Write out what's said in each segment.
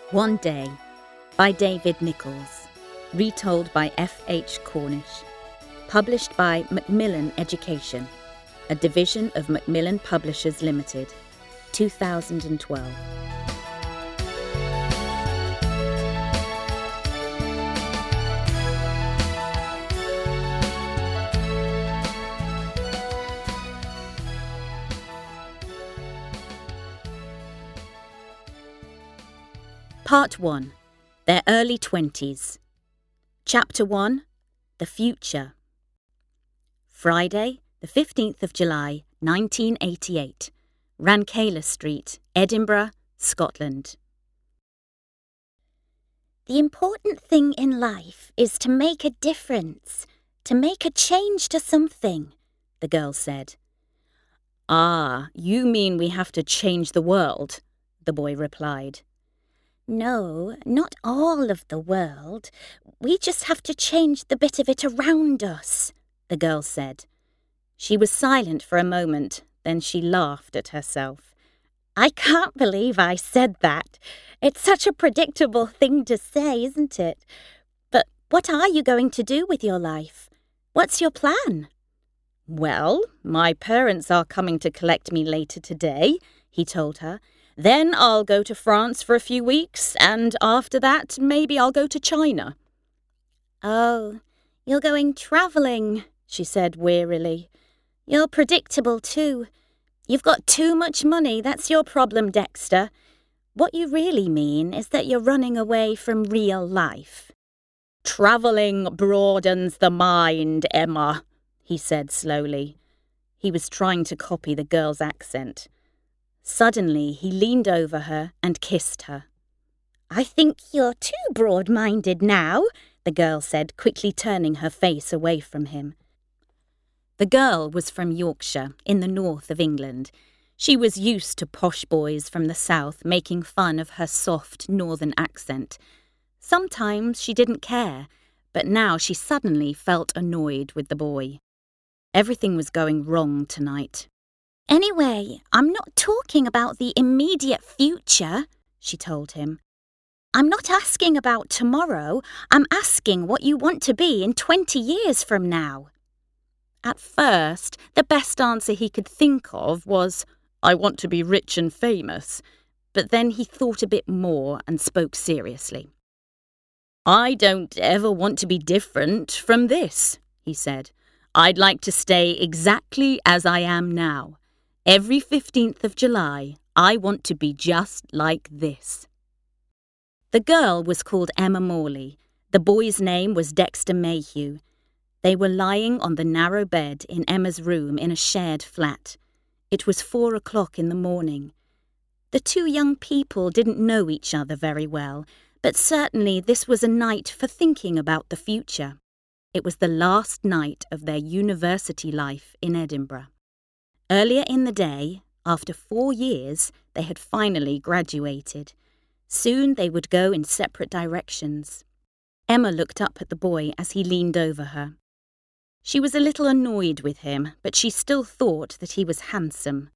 One Day by David Nichols, retold by F. H. Cornish, published by Macmillan Education, a division of Macmillan Publishers Limited, 2012. Part 1. Their Early 20s. Chapter 1. The Future. Friday, the 15th of July, 1988. Rankeillor Street, Edinburgh, Scotland. The important thing in life is to make a difference, to make a change to something, the girl said. Ah, you mean we have to change the world, the boy replied. No, not all of the world. We just have to change the bit of it around us, the girl said. She was silent for a moment, then she laughed at herself. I can't believe I said that. It's such a predictable thing to say, isn't it? But what are you going to do with your life? What's your plan? Well, my parents are coming to collect me later today, he told her. Then I'll go to France for a few weeks, and after that, maybe I'll go to China. Oh, you're going travelling, she said wearily. You're predictable too. You've got too much money, that's your problem, Dexter. What you really mean is that you're running away from real life. Travelling broadens the mind, Emma, he said slowly. He was trying to copy the girl's accent. Suddenly, he leaned over her and kissed her. I think you're too broad-minded now, the girl said, quickly turning her face away from him. The girl was from Yorkshire, in the north of England. She was used to posh boys from the south making fun of her soft northern accent. Sometimes she didn't care, but now she suddenly felt annoyed with the boy. Everything was going wrong tonight. Anyway, I'm not talking about the immediate future, she told him. I'm not asking about tomorrow. I'm asking what you want to be in 20 years from now. At first, the best answer he could think of was, I want to be rich and famous. But then he thought a bit more and spoke seriously. I don't ever want to be different from this, he said. I'd like to stay exactly as I am now. Every 15th of July, I want to be just like this. The girl was called Emma Morley. The boy's name was Dexter Mayhew. They were lying on the narrow bed in Emma's room in a shared flat. It was 4 o'clock in the morning. The two young people didn't know each other very well, but certainly this was a night for thinking about the future. It was the last night of their university life in Edinburgh. Earlier in the day, after 4 years, they had finally graduated. Soon they would go in separate directions. Emma looked up at the boy as he leaned over her. She was a little annoyed with him, but she still thought that he was handsome.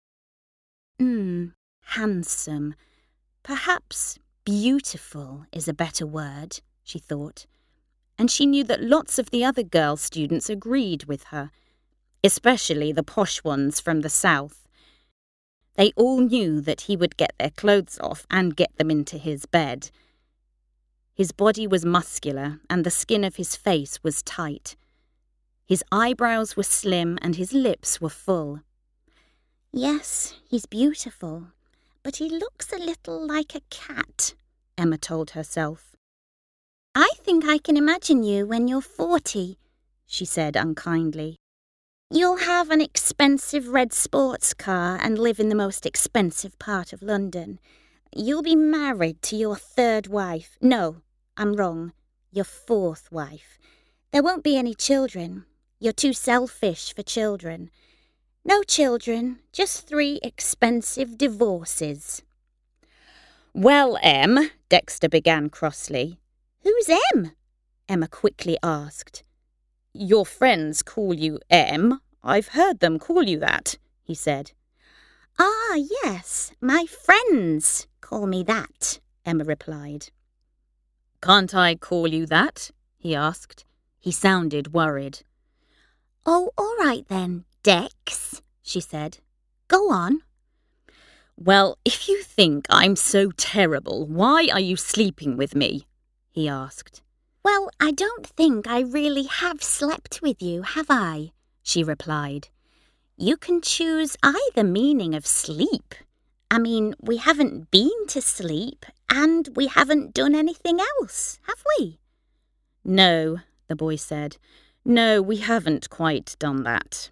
Handsome. Perhaps beautiful is a better word, she thought. And she knew that lots of the other girl students agreed with her, especially the posh ones from the south. They all knew that he would get their clothes off and get them into his bed. His body was muscular and the skin of his face was tight. His eyebrows were slim and his lips were full. Yes, he's beautiful, but he looks a little like a cat, Emma told herself. I think I can imagine you when you're 40, she said unkindly. You'll have an expensive red sports car and live in the most expensive part of London. You'll be married to your third wife. No, I'm wrong. Your fourth wife. There won't be any children. You're too selfish for children. No children, just 3 expensive divorces. Well, Em, Dexter began crossly. Who's Em? Emma quickly asked. Your friends call you Em. I've heard them call you that, he said. Ah, yes, my friends call me that, Emma replied. Can't I call you that? He asked. He sounded worried. Oh, all right then, Dex, she said. Go on. Well, if you think I'm so terrible, why are you sleeping with me? He asked. Well, I don't think I really have slept with you, have I? She replied. You can choose either meaning of sleep. I mean, we haven't been to sleep, and we haven't done anything else, have we? No, the boy said. No, we haven't quite done that.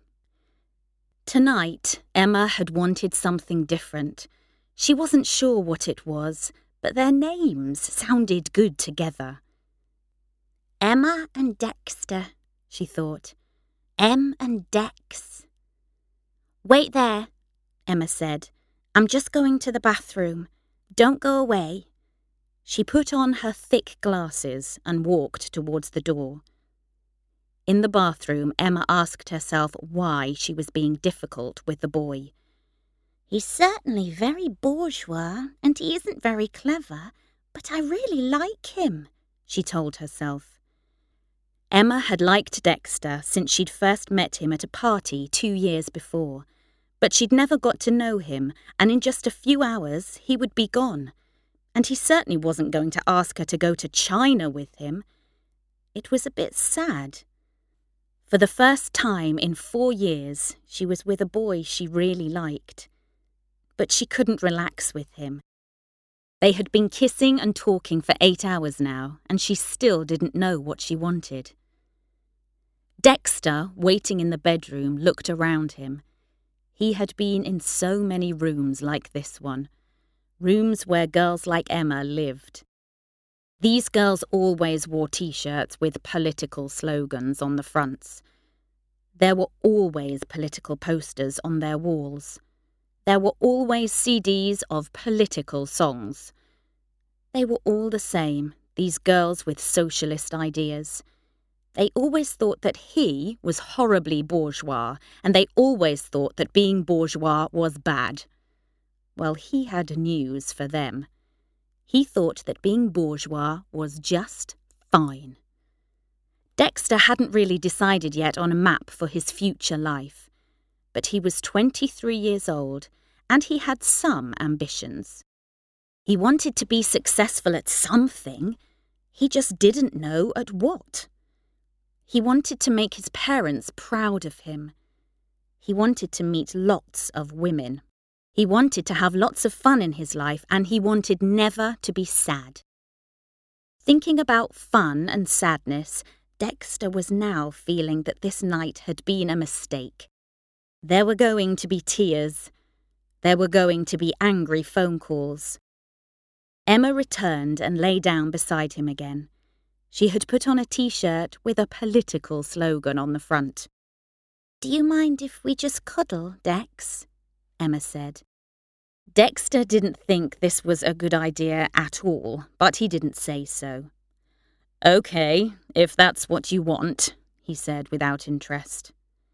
Tonight, Emma had wanted something different. She wasn't sure what it was, but their names sounded good together. Emma and Dexter, she thought. Em and Dex. Wait there, Emma said. I'm just going to the bathroom. Don't go away. She put on her thick glasses and walked towards the door. In the bathroom, Emma asked herself why she was being difficult with the boy. He's certainly very bourgeois, and he isn't very clever, but I really like him, she told herself. Emma had liked Dexter since she'd first met him at a party 2 years before, but she'd never got to know him, and in just a few hours he would be gone. And he certainly wasn't going to ask her to go to China with him. It was a bit sad. For the first time in 4 years, she was with a boy she really liked. But she couldn't relax with him. They had been kissing and talking for 8 hours now, and she still didn't know what she wanted. Dexter, waiting in the bedroom, looked around him. He had been in so many rooms like this one, rooms where girls like Emma lived. These girls always wore T-shirts with political slogans on the fronts. There were always political posters on their walls. There were always CDs of political songs. They were all the same, these girls with socialist ideas. They always thought that he was horribly bourgeois, and they always thought that being bourgeois was bad. Well, he had news for them. He thought that being bourgeois was just fine. Dexter hadn't really decided yet on a map for his future life, but he was 23 years old and he had some ambitions. He wanted to be successful at something, he just didn't know at what. He wanted to make his parents proud of him. He wanted to meet lots of women. He wanted to have lots of fun in his life, and he wanted never to be sad. Thinking about fun and sadness, Dexter was now feeling that this night had been a mistake. There were going to be tears. There were going to be angry phone calls. Emma returned and lay down beside him again. She had put on a T-shirt with a political slogan on the front. Do you mind if we just cuddle, Dex? Emma said. Dexter didn't think this was a good idea at all, but he didn't say so. Okay, if that's what you want, he said without interest.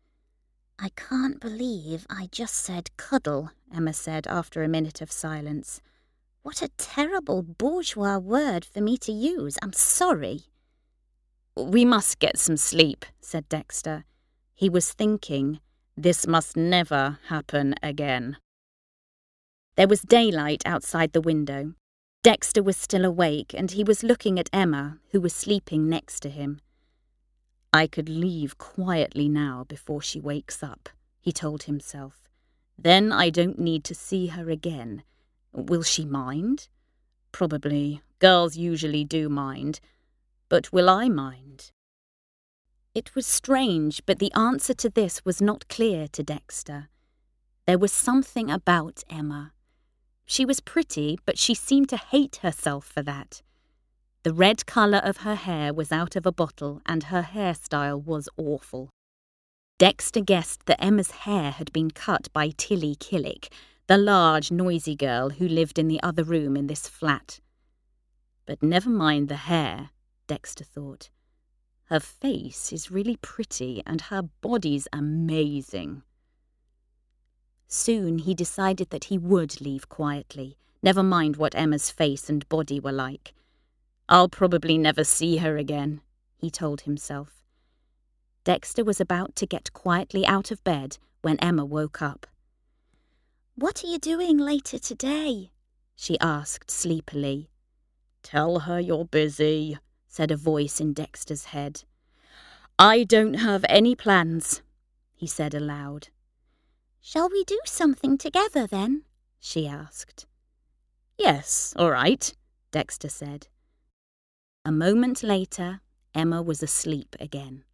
I can't believe I just said cuddle, Emma said after a minute of silence. What a terrible bourgeois word for me to use. I'm sorry. We must get some sleep, said Dexter. He was thinking, this must never happen again. There was daylight outside the window. Dexter was still awake, and he was looking at Emma, who was sleeping next to him. I could leave quietly now before she wakes up, he told himself. Then I don't need to see her again. Will she mind? Probably. Girls usually do mind. But will I mind? It was strange, but the answer to this was not clear to Dexter. There was something about Emma. She was pretty, but she seemed to hate herself for that. The red colour of her hair was out of a bottle, and her hairstyle was awful. Dexter guessed that Emma's hair had been cut by Tilly Killick, the large, noisy girl who lived in the other room in this flat. But never mind the hair, Dexter thought. Her face is really pretty, and her body's amazing. Soon he decided that he would leave quietly, never mind what Emma's face and body were like. I'll probably never see her again, he told himself. Dexter was about to get quietly out of bed when Emma woke up. "What are you doing later today?" she asked sleepily. "Tell her you're busy," said a voice in Dexter's head. "I don't have any plans," he said aloud. "Shall we do something together then?" she asked. "Yes, all right," Dexter said. A moment later, Emma was asleep again.